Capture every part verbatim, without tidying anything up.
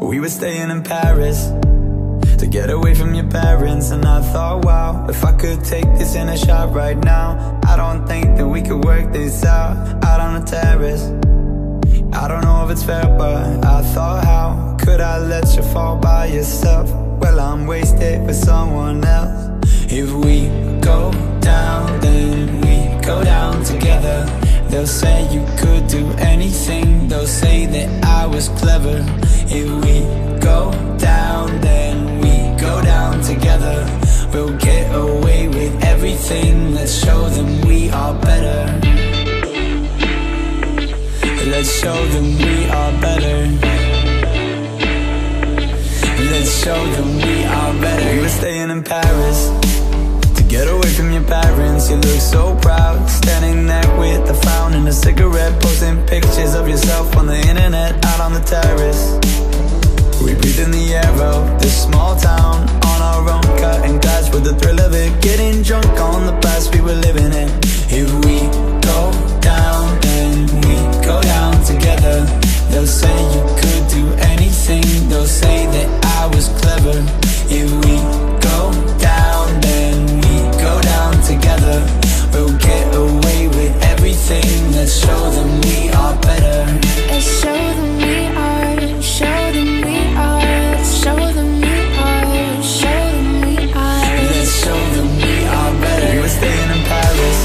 We were staying in Paris to get away from your parents. And I thought, wow, if I could take this in a shot right now, I don't think that we could work this out, out on the terrace. I don't know if it's fair, but I thought, how could I let you fall by yourself? Well, I'm wasted with someone else. If we go down, then we go down together. They'll say you could do anything, they'll say that I was clever. If we go down, then we go down together. We'll get away with everything, let's show them we are better. Let's show them we are better. Let's show them we are better. We were staying in Paris to get away from your parents. You look so proud, standing there with a frown and a cigarette, posting pictures of yourself on the internet, out on the terrace. We breathe in the air of this small town, on our own, cutting glass with the thrill of it, getting drunk on the past we were living in. If we go down, then we go down together. They'll say you could do anything, they'll say that I was clever. If we go down, then we go down together. We'll get away with everything, let's show them we are better. Let's show them we are, show them we are, let's show them we are, show them we are. Let's show them we are better. We were staying in Paris.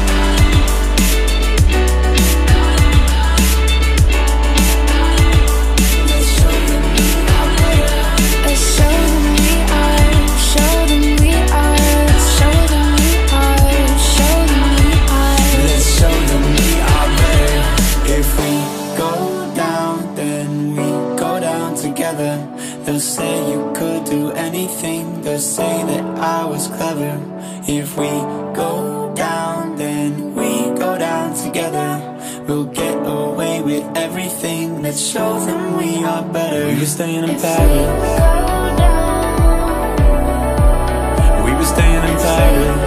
They'll say you could do anything, they'll say that I was clever. If we go down, then we go down together. We'll get away with everything, let's show them we are better. We were staying in Paris. We were staying in Paris.